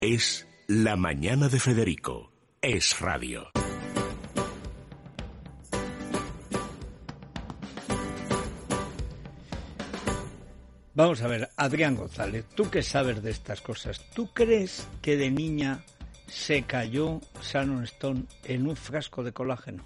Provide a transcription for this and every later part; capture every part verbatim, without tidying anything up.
Es La Mañana de Federico. Es radio. Vamos a ver, Adrián González, tú que sabes de estas cosas, ¿tú crees que de niña se cayó Sharon Stone en un frasco de colágeno?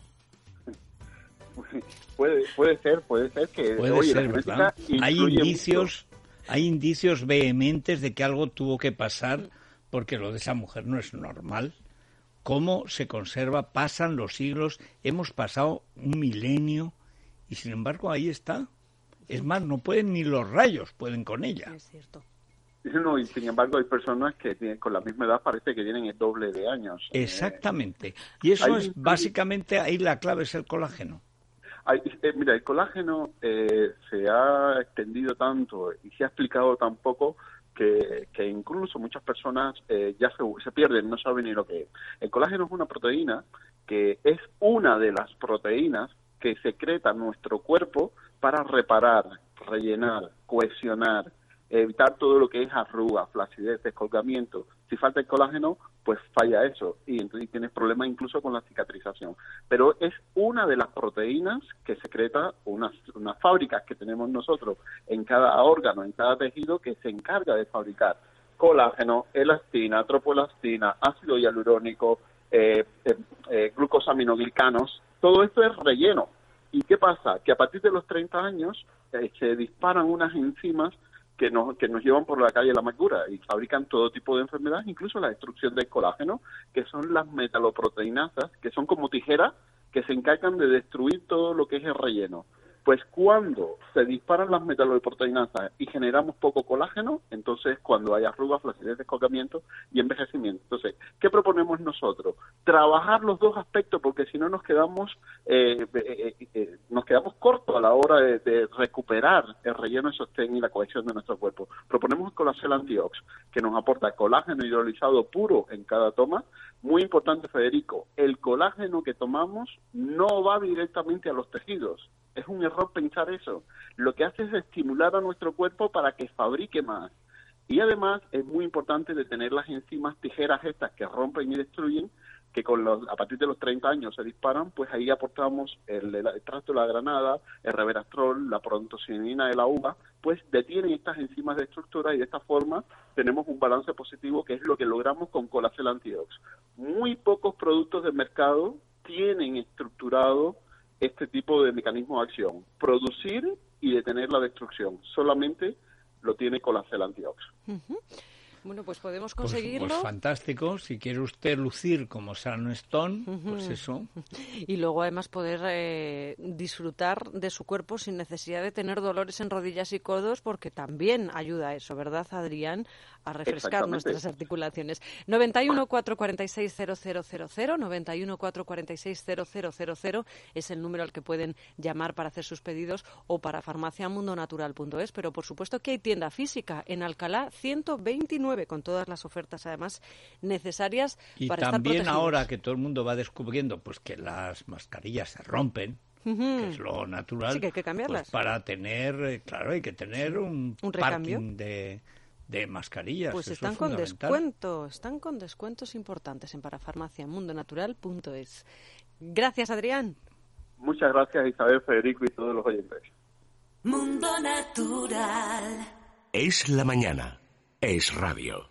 Puede, puede ser, puede ser que... Puede oye, ser, ¿verdad? Hay indicios, hay indicios vehementes de que algo tuvo que pasar, porque lo de esa mujer no es normal. ¿Cómo se conserva? Pasan los siglos, hemos pasado un milenio, y sin embargo ahí está. Es más, no pueden ni los rayos, pueden con ella. Es cierto. No, y sin embargo hay personas que tienen, con la misma edad parece que tienen el doble de años. Exactamente. Y eso Hay- es básicamente, ahí la clave es el colágeno. Hay- eh, mira, el colágeno eh, se ha extendido tanto y se ha explicado tan poco que, que incluso muchas personas eh, ya se, se pierden, no saben ni lo que es. El colágeno es una proteína que es una de las proteínas que secreta nuestro cuerpo para reparar, rellenar, cohesionar, evitar todo lo que es arrugas, flacidez, descolgamiento. Si falta el colágeno, pues falla eso y entonces tienes problemas incluso con la cicatrización. Pero es una de las proteínas que secreta unas, unas fábricas que tenemos nosotros en cada órgano, en cada tejido, que se encarga de fabricar colágeno, elastina, tropoelastina, ácido hialurónico, eh, eh, eh, glucosaminoglicanos. Todo esto es relleno. ¿Y qué pasa? Que a partir de los treinta años eh, se disparan unas enzimas que nos, que nos llevan por la calle de la amargura y fabrican todo tipo de enfermedades, incluso la destrucción del colágeno, que son las metaloproteinasas, que son como tijeras que se encargan de destruir todo lo que es el relleno. Pues cuando se disparan las metaloproteinasas y generamos poco colágeno, entonces cuando hay arrugas, flacidez, descolgamiento y envejecimiento. Entonces, ¿qué proponemos nosotros? Trabajar los dos aspectos, porque si no nos quedamos eh, eh, eh, nos quedamos cortos a la hora de, de recuperar el relleno de sostén y la cohesión de nuestro cuerpo. Proponemos el Colacel Antiox, que nos aporta colágeno hidrolizado puro en cada toma. Muy importante, Federico, el colágeno que tomamos no va directamente a los tejidos. Es un error pensar eso. Lo que hace es estimular a nuestro cuerpo para que fabrique más. Y además es muy importante de tener las enzimas tijeras estas que rompen y destruyen, que con los, a partir de los treinta años se disparan, pues ahí aportamos el, el extracto de la granada, el resveratrol, la proantocinina de la uva, pues detienen estas enzimas de estructura y de esta forma tenemos un balance positivo, que es lo que logramos con Colacel Antiox. Muy pocos productos de mercado tienen estructurado este tipo de mecanismo de acción, producir y detener la destrucción. Solamente lo tiene Colacel Antiox. Uh-huh. Bueno, pues podemos Pues, conseguirlo. pues fantástico, si quiere usted lucir como Sharon Stone, uh-huh. pues eso. Y luego además poder eh, disfrutar de su cuerpo sin necesidad de tener dolores en rodillas y codos, porque también ayuda a eso, ¿verdad, Adrián? A refrescar nuestras articulaciones. noventa y uno, cuatrocientos cuarenta y seis, cero cero cero cero, noventa y uno, cuatrocientos cuarenta y seis, cero cero cero cero es el número al que pueden llamar para hacer sus pedidos, o para farmacia mundo natural punto es. Pero por supuesto que hay tienda física en Alcalá ciento veintinueve, con todas las ofertas además necesarias y para estar protegidos. Y también ahora que todo el mundo va descubriendo pues que las mascarillas se rompen, uh-huh. que es lo natural, sí, que hay que cambiarlas. Pues para tener, claro, hay que tener un, un parking de... de mascarillas. Pues eso están es con descuentos, están con descuentos importantes en parafarmacia mundo natural punto es. Gracias, Adrián. Muchas gracias, Isabel, Federico y todos los oyentes. Mundo Natural. Es la mañana. Es radio.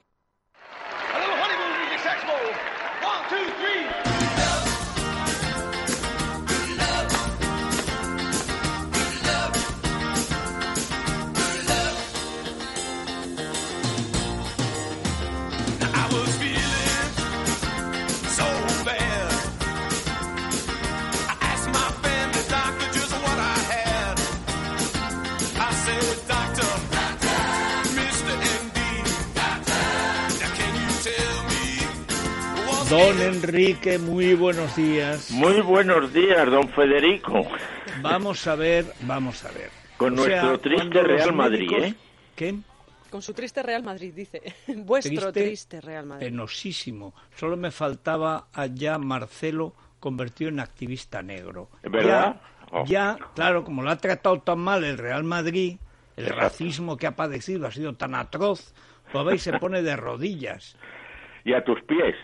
Don Enrique, muy buenos días. Muy buenos días, don Federico. Vamos a ver, vamos a ver. Con o nuestro sea, triste Real Madrid, médicos... ¿eh? ¿Qué? Con su triste Real Madrid, dice. Vuestro triste, triste Real Madrid. Penosísimo. Solo me faltaba allá Marcelo convertido en activista negro. ¿Es verdad? Ya, oh. ya, claro, como lo ha tratado tan mal el Real Madrid, el Exacto. racismo que ha padecido ha sido tan atroz, pues veis, se pone de rodillas. Y a tus pies.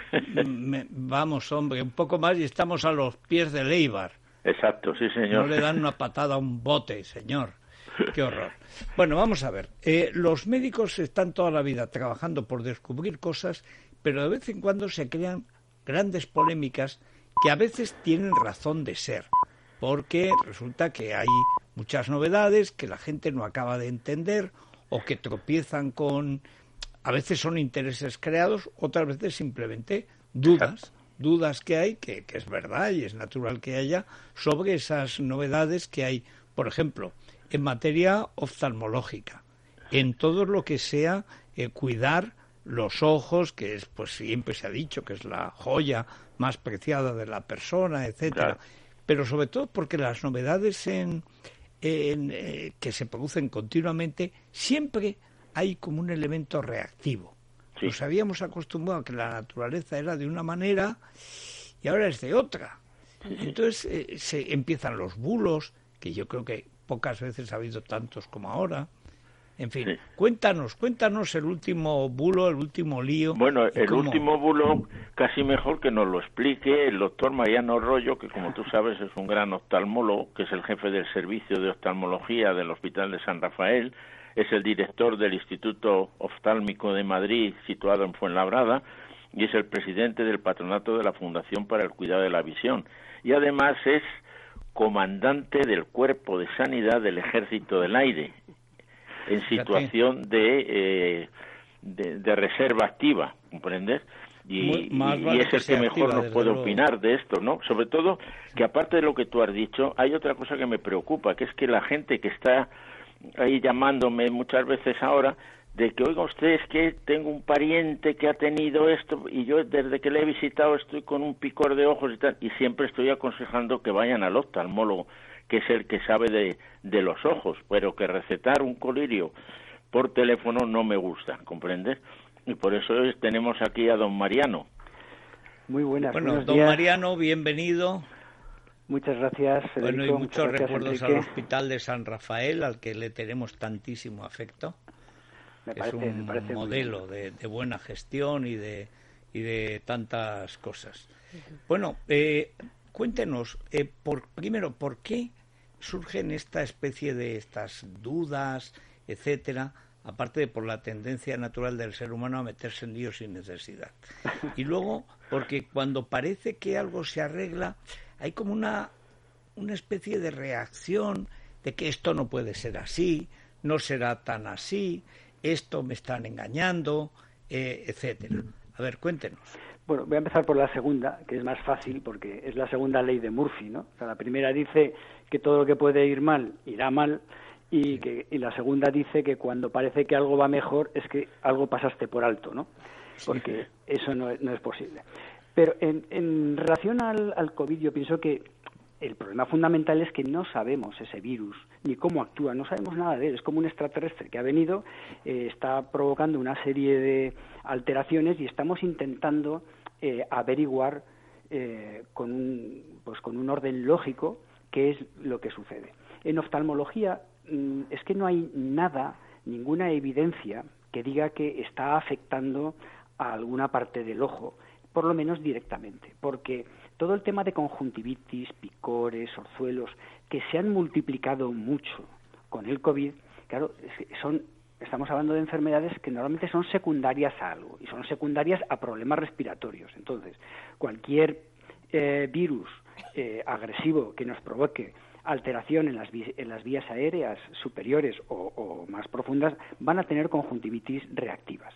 Me, vamos, hombre, un poco más y estamos a los pies de Eibar. Exacto, sí, señor. No le dan una patada a un bote, señor. Qué horror. Bueno, vamos a ver. Eh, los médicos están toda la vida trabajando por descubrir cosas, pero de vez en cuando se crean grandes polémicas que a veces tienen razón de ser, porque resulta que hay muchas novedades que la gente no acaba de entender o que tropiezan con... A veces son intereses creados, otras veces simplemente dudas, dudas que hay, que, que es verdad y es natural que haya, sobre esas novedades que hay, por ejemplo, en materia oftalmológica, en todo lo que sea eh, cuidar los ojos, que es, pues siempre se ha dicho que es la joya más preciada de la persona, etcétera. Claro. Pero sobre todo porque las novedades en, en eh, que se producen continuamente, siempre hay como un elemento reactivo. Sí. Nos habíamos acostumbrado a que la naturaleza era de una manera y ahora es de otra. Entonces eh, se empiezan los bulos, que yo creo que pocas veces ha habido tantos como ahora. En fin, sí. cuéntanos, cuéntanos el último bulo, el último lío. Bueno, el cómo... último bulo casi mejor que nos lo explique el doctor Mariano Rollo, que como tú sabes es un gran oftalmólogo, que es el jefe del servicio de oftalmología del Hospital de San Rafael, es el director del Instituto Oftálmico de Madrid, situado en Fuenlabrada, y es el presidente del patronato de la Fundación para el Cuidado de la Visión. Y además es comandante del Cuerpo de Sanidad del Ejército del Aire, en situación de, eh, de, de reserva activa, ¿comprendes? Y, vale y es el que, que mejor activa, nos puede luego. opinar de esto, ¿no? Sobre todo que aparte de lo que tú has dicho, hay otra cosa que me preocupa, que es que la gente que está ahí llamándome muchas veces ahora, de que, oiga usted, es que tengo un pariente que ha tenido esto y yo desde que le he visitado estoy con un picor de ojos y tal, y siempre estoy aconsejando que vayan al oftalmólogo, que es el que sabe de, de los ojos, pero que recetar un colirio por teléfono no me gusta, ¿comprendes? Y por eso tenemos aquí a don Mariano. Muy buenas. Bueno, don días. Mariano, bienvenido. Muchas gracias, Federico. Bueno, y muchos gracias, recuerdos Enrique. al Hospital de San Rafael, al que le tenemos tantísimo afecto. Me parece, es un me parece modelo de, de buena gestión y de, y de tantas cosas. Bueno, eh, cuéntenos, eh, por, primero, ¿por qué surgen esta especie de estas dudas, etcétera, aparte de por la tendencia natural del ser humano a meterse en líos sin necesidad? Y luego, porque cuando parece que algo se arregla, hay como una, una especie de reacción de que esto no puede ser así, no será tan así, esto me están engañando, eh, etcétera. A ver, cuéntenos. Bueno, voy a empezar por la segunda, que es más fácil, porque es la segunda ley de Murphy, ¿no? O sea, la primera dice que todo lo que puede ir mal, irá mal, y, sí. que, y la segunda dice que cuando parece que algo va mejor, es que algo pasaste por alto, ¿no? Porque sí. eso no es, no es posible. Pero en, en relación al, al COVID, yo pienso que el problema fundamental es que no sabemos ese virus, ni cómo actúa, no sabemos nada de él. Es como un extraterrestre que ha venido, eh, está provocando una serie de alteraciones y estamos intentando eh, averiguar eh, con, un, pues con un orden lógico qué es lo que sucede. En oftalmología mm, es que no hay nada, ninguna evidencia que diga que está afectando a alguna parte del ojo, por lo menos directamente, porque todo el tema de conjuntivitis, picores, orzuelos, que se han multiplicado mucho con el COVID, claro, son, estamos hablando de enfermedades que normalmente son secundarias a algo, y son secundarias a problemas respiratorios. Entonces, cualquier eh, virus eh, agresivo que nos provoque alteración en las, en las vías aéreas superiores o, o más profundas, van a tener conjuntivitis reactivas.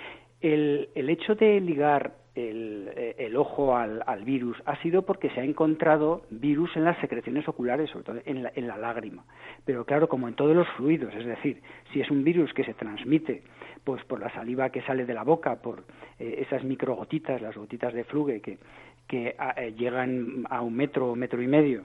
El, el hecho de ligar el, el ojo al, al virus ha sido porque se ha encontrado virus en las secreciones oculares, sobre todo en la, en la lágrima. Pero claro, como en todos los fluidos, es decir, si es un virus que se transmite pues por la saliva que sale de la boca, por eh, esas microgotitas, las gotitas de fluge que, que a, eh, llegan a un metro o metro y medio,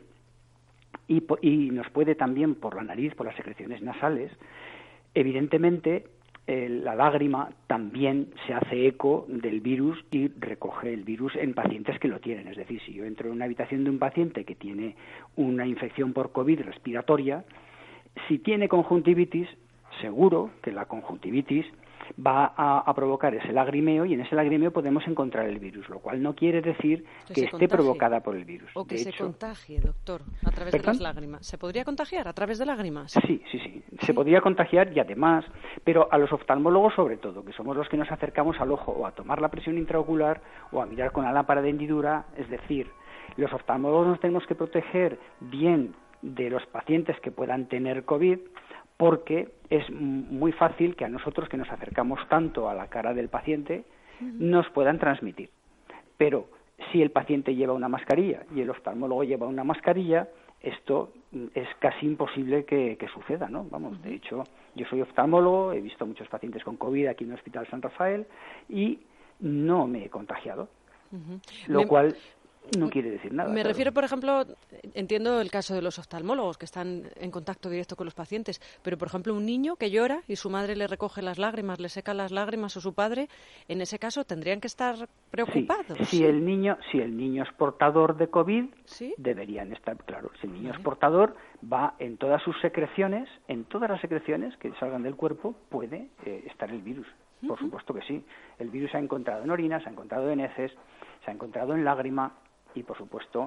y, y nos puede también por la nariz, por las secreciones nasales, evidentemente Eh, la lágrima también se hace eco del virus y recoge el virus en pacientes que lo tienen. Es decir, si yo entro en una habitación de un paciente que tiene una infección por COVID respiratoria, si tiene conjuntivitis, seguro que la conjuntivitis va a, a provocar ese lagrimeo y en ese lagrimeo podemos encontrar el virus, lo cual no quiere decir que, que esté contagie. provocada por el virus. O que de se hecho, contagie, doctor, a través ¿Perdón? de las lágrimas. ¿Se podría contagiar a través de lágrimas? Sí, sí, sí. Se ¿Sí? podría contagiar y además, pero a los oftalmólogos sobre todo, que somos los que nos acercamos al ojo o a tomar la presión intraocular o a mirar con la lámpara de hendidura, es decir, los oftalmólogos nos tenemos que proteger bien de los pacientes que puedan tener COVID, porque es muy fácil que a nosotros, que nos acercamos tanto a la cara del paciente, nos puedan transmitir. Pero si el paciente lleva una mascarilla y el oftalmólogo lleva una mascarilla, esto es casi imposible que, que suceda, ¿no? Vamos, de hecho, yo soy oftalmólogo, he visto muchos pacientes con COVID aquí en el Hospital San Rafael y no me he contagiado, uh-huh. lo me... cual... no quiere decir nada. Me claro. refiero, por ejemplo, entiendo el caso de los oftalmólogos que están en contacto directo con los pacientes, pero, por ejemplo, un niño que llora y su madre le recoge las lágrimas, le seca las lágrimas, o su padre, en ese caso, ¿tendrían que estar preocupados? Sí. Si el niño, si el niño es portador de COVID, ¿sí? deberían estar, claro. Si el niño vale. es portador, va en todas sus secreciones, en todas las secreciones que salgan del cuerpo, puede eh, estar el virus. Uh-huh. Por supuesto que sí. El virus se ha encontrado en orina, se ha encontrado en heces, se ha encontrado en lágrima, y, por supuesto,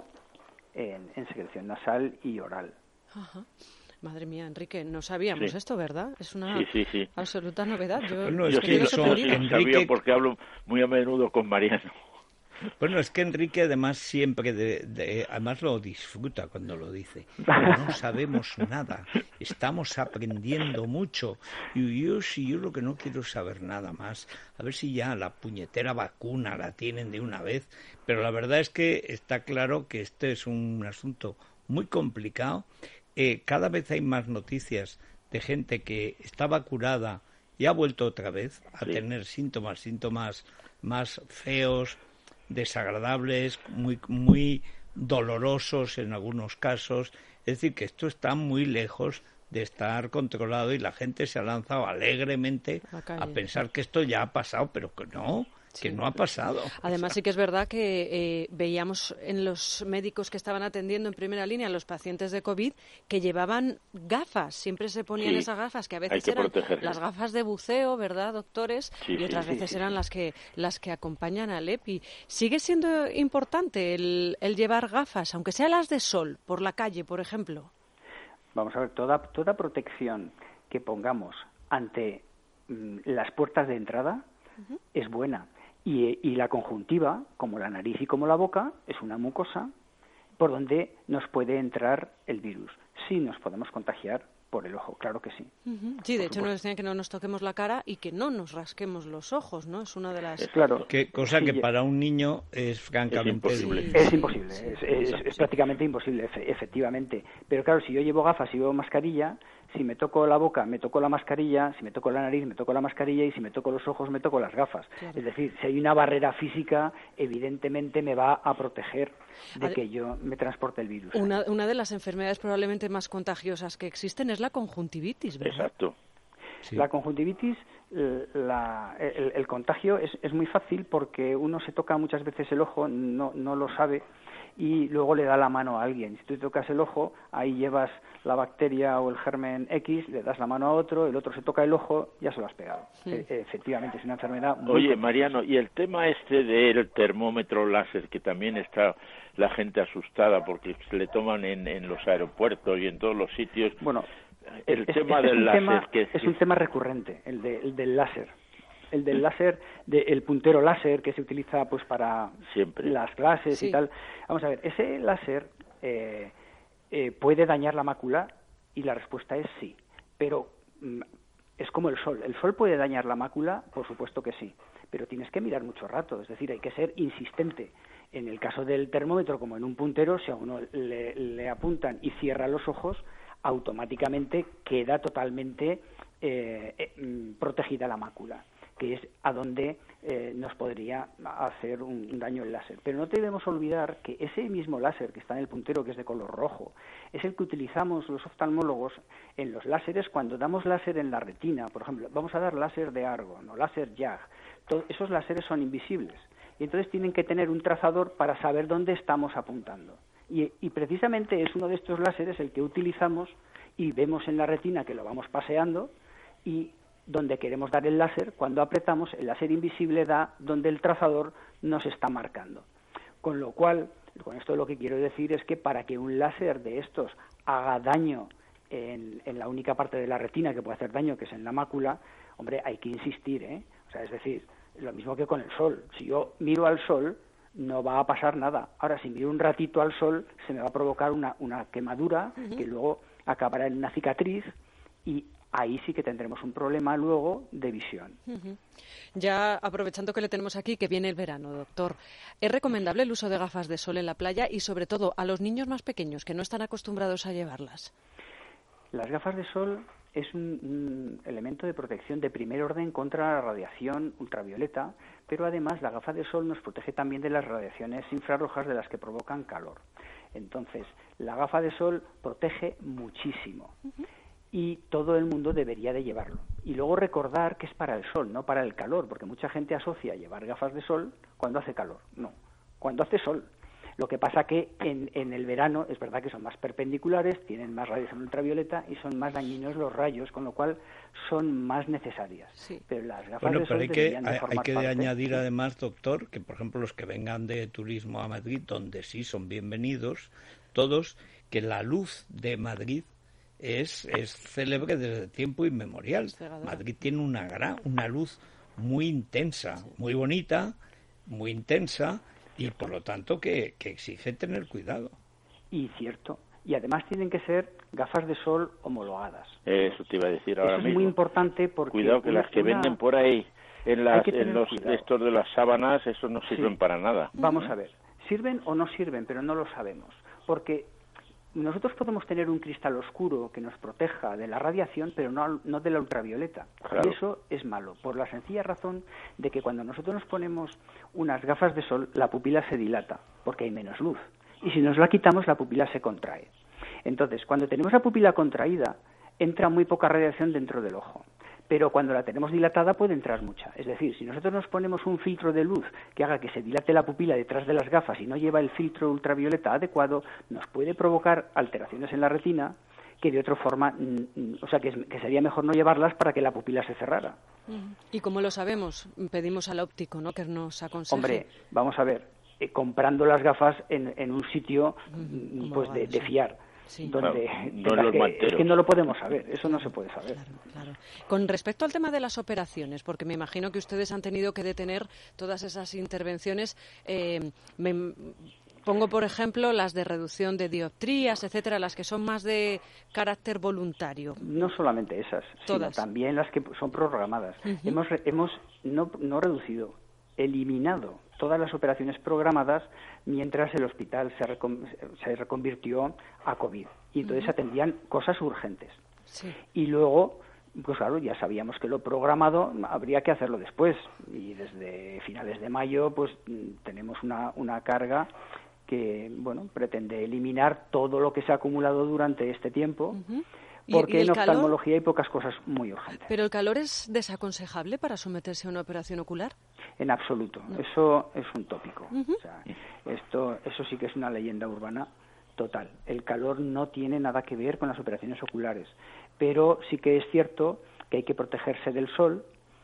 en, en secreción nasal y oral. Ajá. Madre mía, Enrique, no sabíamos sí. esto, ¿verdad? Es una sí, sí, sí. absoluta novedad. Yo, bueno, yo sí, eso, lo, sí lo sabía porque hablo muy a menudo con Mariano. Bueno, es que Enrique además siempre, de, de, además lo disfruta cuando lo dice. No sabemos nada, estamos aprendiendo mucho. Y yo, si yo lo que no quiero es saber nada más, a ver si ya la puñetera vacuna la tienen de una vez. Pero la verdad es que está claro que este es un asunto muy complicado. Eh, cada vez hay más noticias de gente que estaba curada y ha vuelto otra vez a sí. tener síntomas, síntomas más feos, desagradables, muy muy dolorosos en algunos casos. Es decir, que esto está muy lejos de estar controlado y la gente se ha lanzado alegremente a, a pensar que esto ya ha pasado, pero que no, que sí. no ha pasado. Además, sí que es verdad que eh, veíamos en los médicos que estaban atendiendo en primera línea a los pacientes de COVID que llevaban gafas, siempre se ponían sí. esas gafas que a veces que eran protegerse. Las gafas de buceo, ¿verdad, doctores? Sí, y otras sí, veces sí, eran sí. las que las que acompañan al EPI. ¿Sigue siendo importante el, el llevar gafas, aunque sean las de sol, por la calle, por ejemplo? Vamos a ver, toda, toda protección que pongamos ante mm, las puertas de entrada uh-huh. es buena. Y, y la conjuntiva, como la nariz y como la boca, es una mucosa por donde nos puede entrar el virus. Sí nos podemos contagiar por el ojo, claro que sí. Uh-huh. Sí, de hecho nos decían que no nos toquemos la cara y que no nos rasquemos los ojos, ¿no? Es una de las... Es claro. Que, cosa sí, que para un niño es francamente... Es imposible. Sí, es imposible, sí, es, es, es prácticamente imposible, efectivamente. Pero claro, si yo llevo gafas y llevo mascarilla, si me toco la boca, me toco la mascarilla, si me toco la nariz, me toco la mascarilla, y si me toco los ojos, me toco las gafas. Claro. Es decir, si hay una barrera física, evidentemente me va a proteger de que yo me transporte el virus. Una, una de las enfermedades probablemente más contagiosas que existen es la conjuntivitis, ¿verdad? Exacto. Sí. La conjuntivitis, la, el, el contagio es, es muy fácil porque uno se toca muchas veces el ojo, no, no lo sabe, y luego le da la mano a alguien. Si tú te tocas el ojo, ahí llevas la bacteria o el germen X, le das la mano a otro, el otro se toca el ojo, ya se lo has pegado. Sí. E- efectivamente, es una enfermedad muy... Oye, Mariano, y el tema este del termómetro láser, que también está la gente asustada porque se le toman en, en los aeropuertos y en todos los sitios... Bueno, el es, tema es, del es láser... Tema, que, es un tema recurrente, el, de, el del láser. El del láser, de, el puntero láser que se utiliza pues para Siempre. las clases sí. y tal. Vamos a ver, ese láser eh, eh, puede dañar la mácula y la respuesta es sí. Pero mm, es como el sol. ¿El sol puede dañar la mácula? Por supuesto que sí. Pero tienes que mirar mucho rato. Es decir, hay que ser insistente. En el caso del termómetro, como en un puntero, si a uno le, le apuntan y cierra los ojos, automáticamente queda totalmente eh, eh, protegida la mácula, que es a donde eh, nos podría hacer un, un daño el láser. Pero no debemos olvidar que ese mismo láser que está en el puntero, que es de color rojo, es el que utilizamos los oftalmólogos en los láseres cuando damos láser en la retina. Por ejemplo, vamos a dar láser de argón o láser Y A G. Todo, esos láseres son invisibles y entonces tienen que tener un trazador para saber dónde estamos apuntando. Y, y precisamente es uno de estos láseres el que utilizamos y vemos en la retina que lo vamos paseando y donde queremos dar el láser. Cuando apretamos, el láser invisible da donde el trazador nos está marcando. Con lo cual, con esto lo que quiero decir es que para que un láser de estos haga daño en, en la única parte de la retina que puede hacer daño, que es en la mácula, hombre, hay que insistir, ¿eh? O sea, es decir, lo mismo que con el sol. Si yo miro al sol, no va a pasar nada. Ahora, si miro un ratito al sol, se me va a provocar una, una quemadura uh-huh. que luego acabará en una cicatriz, y ahí sí que tendremos un problema luego de visión. Uh-huh. Ya aprovechando que le tenemos aquí, que viene el verano, doctor, ¿es recomendable el uso de gafas de sol en la playa y sobre todo a los niños más pequeños que no están acostumbrados a llevarlas? Las gafas de sol es un, un elemento de protección de primer orden contra la radiación ultravioleta, pero además la gafa de sol nos protege también de las radiaciones infrarrojas de las que provocan calor. Entonces, la gafa de sol protege muchísimo uh-huh. y todo el mundo debería de llevarlo. Y luego recordar que es para el sol, no para el calor, porque mucha gente asocia llevar gafas de sol cuando hace calor. No, cuando hace sol. Lo que pasa que en, en el verano es verdad que son más perpendiculares, tienen más radiación ultravioleta y son más dañinos los rayos, con lo cual son más necesarias. Sí. Pero las gafas bueno, de pero sol hay que, de hay, hay que parte. añadir además, doctor, que por ejemplo los que vengan de turismo a Madrid, donde sí son bienvenidos todos, que la luz de Madrid es, es célebre desde tiempo inmemorial. Madrid tiene una gran, una luz muy intensa, muy bonita, muy intensa, y por lo tanto que, que exige tener cuidado. Y cierto. Y además tienen que ser gafas de sol homologadas. Eso te iba a decir ahora Eso mismo. Es muy importante porque... Cuidado que una, las que una... venden por ahí en, las, en los cuidado. estos de las sábanas, eso no sirven sí. para nada. Vamos a ver. Sirven o no sirven, pero no lo sabemos. Porque nosotros podemos tener un cristal oscuro que nos proteja de la radiación, pero no, no de la ultravioleta. Claro. Y eso es malo, por la sencilla razón de que cuando nosotros nos ponemos unas gafas de sol, la pupila se dilata, porque hay menos luz. Y si nos la quitamos, la pupila se contrae. Entonces, cuando tenemos la pupila contraída, entra muy poca radiación dentro del ojo. Pero cuando la tenemos dilatada puede entrar mucha. Es decir, si nosotros nos ponemos un filtro de luz que haga que se dilate la pupila detrás de las gafas y no lleva el filtro ultravioleta adecuado, nos puede provocar alteraciones en la retina que de otra forma, o sea, que, es, que sería mejor no llevarlas para que la pupila se cerrara. ¿Y cómo lo sabemos? Pedimos al óptico, ¿no?, que nos aconseje. Hombre, vamos a ver, eh, comprando las gafas en, en un sitio mm, pues de, de fiar. Sí. Donde claro, no los que, es que no lo podemos saber, eso no se puede saber. Claro, claro. Con respecto al tema de las operaciones, porque me imagino que ustedes han tenido que detener todas esas intervenciones, eh, me pongo por ejemplo las de reducción de dioptrías, etcétera, las que son más de carácter voluntario. No solamente esas, todas. Sino también las que son programadas. Uh-huh. Hemos, hemos no, no reducido, eliminado todas las operaciones programadas mientras el hospital se, recon, se reconvirtió a COVID. Y entonces uh-huh. atendían cosas urgentes. Sí. Y luego, pues claro, ya sabíamos que lo programado habría que hacerlo después. Y desde finales de mayo, pues tenemos una, una carga que, bueno, pretende eliminar todo lo que se ha acumulado durante este tiempo. Uh-huh. Porque en oftalmología hay pocas cosas muy urgentes. ¿Pero el calor es desaconsejable para someterse a una operación ocular? En absoluto. No. Eso es un tópico. Uh-huh. O sea, esto, eso sí que es una leyenda urbana total. El calor no tiene nada que ver con las operaciones oculares. Pero sí que es cierto que hay que protegerse del sol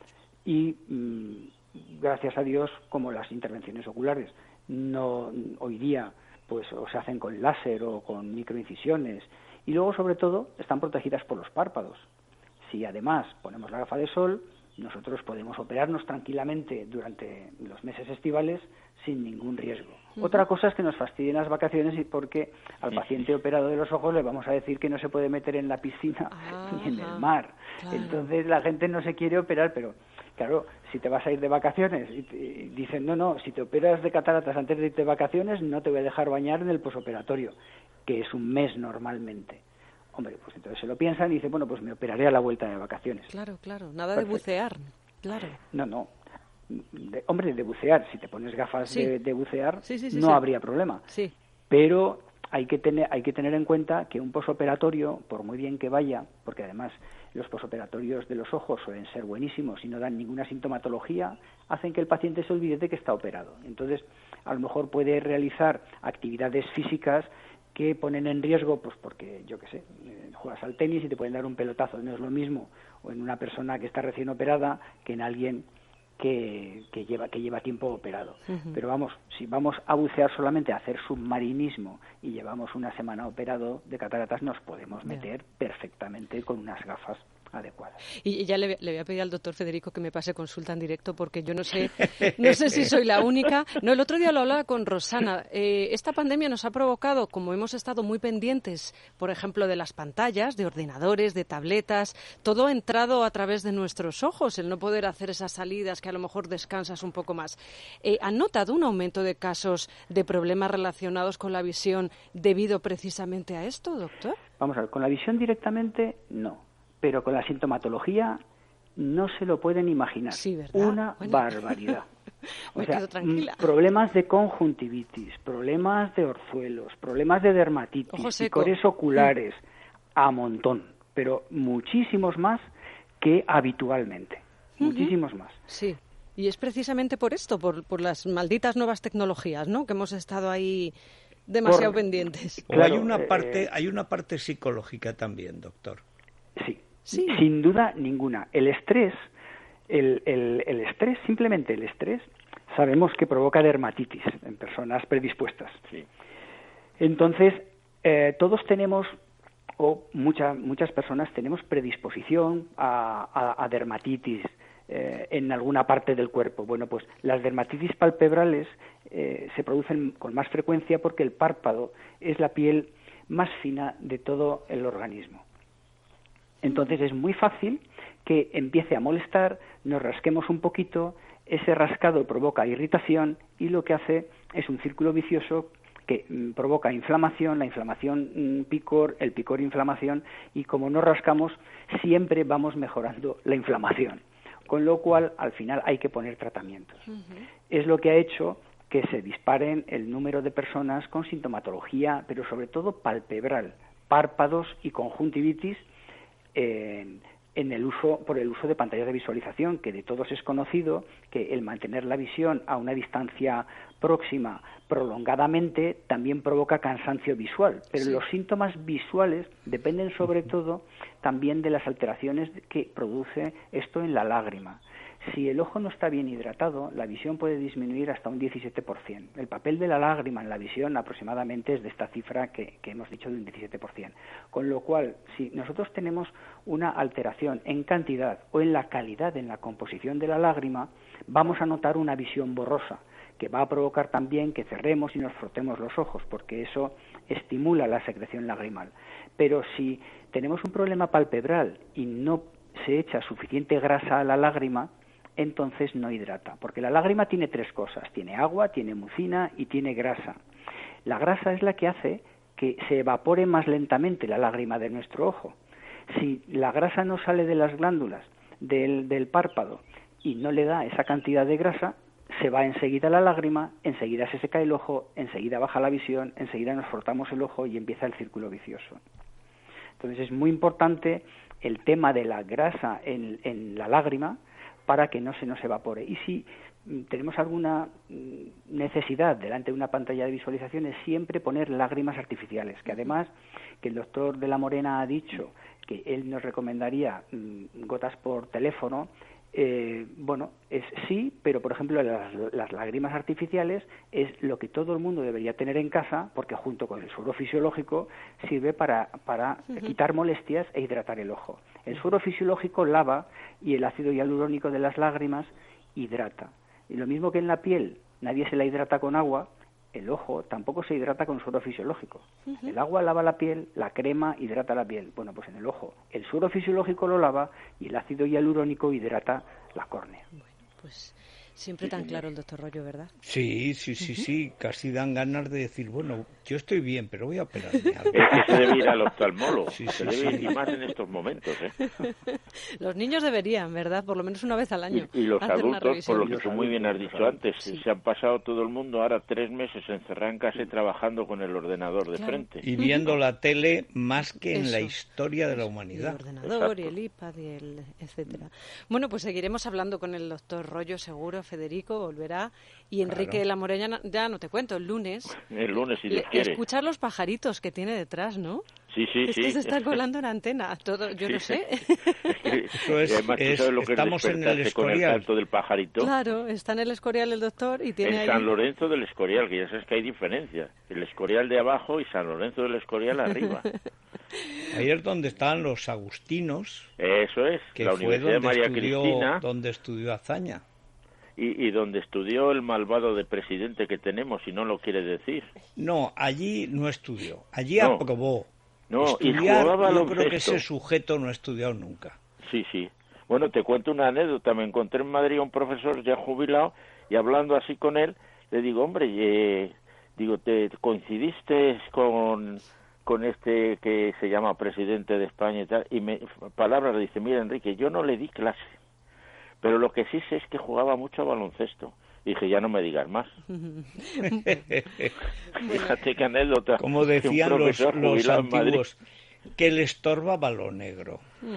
y, mmm, gracias a Dios, como las intervenciones oculares no hoy día pues o se hacen con láser o con microincisiones, y luego, sobre todo, están protegidas por los párpados. Si además ponemos la gafa de sol, nosotros podemos operarnos tranquilamente durante los meses estivales sin ningún riesgo. Uh-huh. Otra cosa es que nos fastidien las vacaciones y porque al paciente operado de los ojos le vamos a decir que no se puede meter en la piscina ah, ni en el mar. Claro. Entonces la gente no se quiere operar, pero claro, si te vas a ir de vacaciones y, te, y dicen, no, no, si te operas de cataratas antes de irte de vacaciones no te voy a dejar bañar en el posoperatorio, que es un mes normalmente. Hombre, pues entonces se lo piensan y dicen, bueno, pues me operaré a la vuelta de vacaciones. Claro, claro, nada Perfecto. De bucear, claro. No, no. De, hombre, de bucear, si te pones gafas sí. de, de bucear, sí, sí, sí, no sí. habría problema. Sí. Pero hay que tener hay que tener en cuenta que un posoperatorio, por muy bien que vaya, porque además los posoperatorios de los ojos suelen ser buenísimos y no dan ninguna sintomatología, hacen que el paciente se olvide de que está operado. Entonces, a lo mejor puede realizar actividades físicas que ponen en riesgo, pues porque, yo qué sé, eh, juegas al tenis y te pueden dar un pelotazo, no es lo mismo o en una persona que está recién operada que en alguien que, que lleva que lleva tiempo operado. Uh-huh. Pero vamos, si vamos a bucear solamente a hacer submarinismo y llevamos una semana operado de cataratas, nos podemos meter yeah. perfectamente con unas gafas adecuadas. Y ya le, le voy a pedir al doctor Federico que me pase consulta en directo, porque yo no sé no sé si soy la única. No, el otro día lo hablaba con Rosana. Eh, esta pandemia nos ha provocado, como hemos estado muy pendientes, por ejemplo, de las pantallas, de ordenadores, de tabletas, todo ha entrado a través de nuestros ojos, el no poder hacer esas salidas que a lo mejor descansas un poco más. Eh, ¿Han notado un aumento de casos de problemas relacionados con la visión debido precisamente a esto, doctor? Vamos a ver, con la visión directamente, no. Pero con la sintomatología no se lo pueden imaginar. Sí, ¿verdad? Una bueno. barbaridad. O Me sea, quedo tranquila. Problemas de conjuntivitis, problemas de orzuelos, problemas de dermatitis, picores oculares, a montón, pero muchísimos más que habitualmente. Uh-huh. Muchísimos más. Sí. Y es precisamente por esto, por, por las malditas nuevas tecnologías, ¿no? Que hemos estado ahí demasiado por... pendientes. Claro, o hay una parte, eh... hay una parte psicológica también, doctor. Sí. Sí. Sin duda ninguna. El estrés, el, el, el estrés, simplemente el estrés, sabemos que provoca dermatitis en personas predispuestas. Sí. Entonces, eh, todos tenemos, o mucha, muchas personas tenemos predisposición a, a, a dermatitis eh, en alguna parte del cuerpo. Bueno, pues las dermatitis palpebrales eh, se producen con más frecuencia porque el párpado es la piel más fina de todo el organismo. Entonces es muy fácil que empiece a molestar, nos rasquemos un poquito, ese rascado provoca irritación y lo que hace es un círculo vicioso que mm, provoca inflamación, la inflamación mm, picor, el picor inflamación, y como nos rascamos siempre vamos mejorando la inflamación, con lo cual al final hay que poner tratamientos. Uh-huh. Es lo que ha hecho que se disparen el número de personas con sintomatología, pero sobre todo palpebral, párpados y conjuntivitis, En, en el uso por el uso de pantallas de visualización, que de todos es conocido que el mantener la visión a una distancia próxima prolongadamente también provoca cansancio visual, pero sí. Los síntomas visuales dependen sobre todo también de las alteraciones que produce esto en la lágrima. Si el ojo no está bien hidratado, la visión puede disminuir hasta un diecisiete por ciento. El papel de la lágrima en la visión aproximadamente es de esta cifra que, que hemos dicho de un diecisiete por ciento. Con lo cual, si nosotros tenemos una alteración en cantidad o en la calidad, en la composición de la lágrima, vamos a notar una visión borrosa, que va a provocar también que cerremos y nos frotemos los ojos, porque eso estimula la secreción lagrimal. Pero si tenemos un problema palpebral y no se echa suficiente grasa a la lágrima, entonces no hidrata, porque la lágrima tiene tres cosas: tiene agua, tiene mucina y tiene grasa. La grasa es la que hace que se evapore más lentamente la lágrima de nuestro ojo. Si la grasa no sale de las glándulas del, del párpado y no le da esa cantidad de grasa, se va enseguida la lágrima, enseguida se seca el ojo, enseguida baja la visión, enseguida nos frotamos el ojo y empieza el círculo vicioso. Entonces es muy importante el tema de la grasa en, en la lágrima, para que no se nos evapore. Y si tenemos alguna necesidad delante de una pantalla de visualización, es siempre poner lágrimas artificiales, que además que el doctor de la Morena ha dicho que él nos recomendaría mmm, gotas por teléfono. Eh, bueno, es sí, pero por ejemplo las, las lágrimas artificiales es lo que todo el mundo debería tener en casa, porque junto con el suero fisiológico sirve para, para uh-huh. quitar molestias e hidratar el ojo. El suero fisiológico lava y el ácido hialurónico de las lágrimas hidrata. Y lo mismo que en la piel nadie se la hidrata con agua, el ojo tampoco se hidrata con suero fisiológico. Uh-huh. El agua lava la piel, la crema hidrata la piel. Bueno, pues en el ojo el suero fisiológico lo lava y el ácido hialurónico hidrata la córnea. Bueno, pues siempre tan claro el doctor Rollo, ¿verdad? Sí, sí, sí, uh-huh. sí. Casi dan ganas de decir, bueno, yo estoy bien, pero voy a operarme. Es que se debe ir al oftalmólogo. Sí, se sí, debe sí. ir más en estos momentos, ¿eh? Los niños deberían, ¿verdad? Por lo menos una vez al año. Y, y los adultos, por lo que tú muy bien has dicho antes, sí. se han pasado todo el mundo ahora tres meses encerrado en casa y trabajando con el ordenador de claro. frente. Y viendo la tele más que en Eso. la historia de la humanidad. El ordenador Exacto. y el iPad y el etcétera. Bueno, pues seguiremos hablando con el doctor Rollo, seguro. Federico volverá. Y Enrique Claro. de la Morena, ya no te cuento, el lunes. El lunes, si Dios le- quiere. Escuchar los pajaritos que tiene detrás, ¿no? Sí, sí, es sí. que se está colando en antena, todo, yo Sí. no sé. Eso es, además, es ¿tú sabes lo que es estamos en el despertarse con el Escorial. canto del pajarito? Claro, está en el Escorial el doctor y tiene En ahí... San Lorenzo del Escorial, que ya sabes que hay diferencia. El Escorial de abajo y San Lorenzo del Escorial arriba. Ahí es donde estaban los agustinos, Eso es, que la fue Universidad de donde María estudió, Cristina donde estudió Azaña. y, y donde estudió el malvado de presidente que tenemos, y no lo quiere decir. No, allí no estudió, allí No. aprobó. No, y Estudiar, jugaba yo creo que baloncesto. ese sujeto no ha estudiado nunca. Sí, sí. Bueno, te cuento una anécdota. Me encontré en Madrid a un profesor ya jubilado y hablando así con él, le digo, hombre, eh, digo, ¿te coincidiste con, con este que se llama presidente de España y tal? Y me, palabras, dice, mira, Enrique, yo no le di clase, pero lo que sí sé es que jugaba mucho a baloncesto. Y dije, ya no me digas más. Fíjate qué anécdota. Como decían Un los, profesor los jubilado en Madrid. antiguos, que le estorbaba lo negro.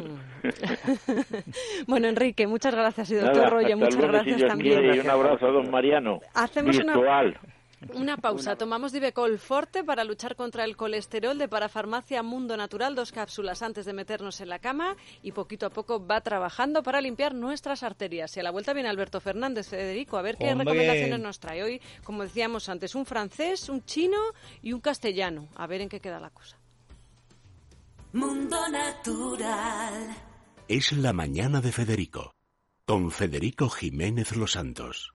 Bueno, Enrique, muchas gracias. Y doctor Nada, Rollo, hasta muchas luego, gracias si Dios también. quiere, y un abrazo a don Mariano. Hacemos una- virtual. Una pausa. Tomamos Divecol Forte para luchar contra el colesterol de Parafarmacia Mundo Natural, dos cápsulas antes de meternos en la cama, y poquito a poco va trabajando para limpiar nuestras arterias. Y a la vuelta viene Alberto Fernández. Federico, a ver qué Hombre. recomendaciones nos trae. Hoy, como decíamos antes, un francés, un chino y un castellano. A ver en qué queda la cosa. Mundo Natural. Es la mañana de Federico, con Federico Jiménez Los Santos.